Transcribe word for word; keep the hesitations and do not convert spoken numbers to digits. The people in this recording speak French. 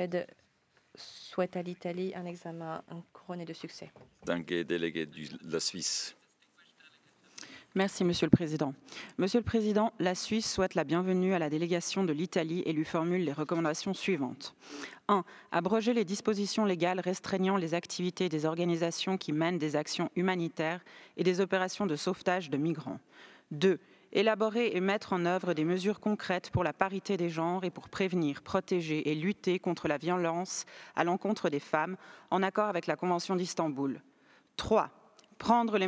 Suède souhaite à l'Italie un examen couronné de succès. Danke, délégué de la Suisse. Merci, Monsieur le Président. Monsieur le Président, la Suisse souhaite la bienvenue à la délégation de l'Italie et lui formule les recommandations suivantes. un. Abroger les dispositions légales restreignant les activités des organisations qui mènent des actions humanitaires et des opérations de sauvetage de migrants. deux. Élaborer et mettre en œuvre des mesures concrètes pour la parité des genres et pour prévenir, protéger et lutter contre la violence à l'encontre des femmes, en accord avec la Convention d'Istanbul. trois. Prendre les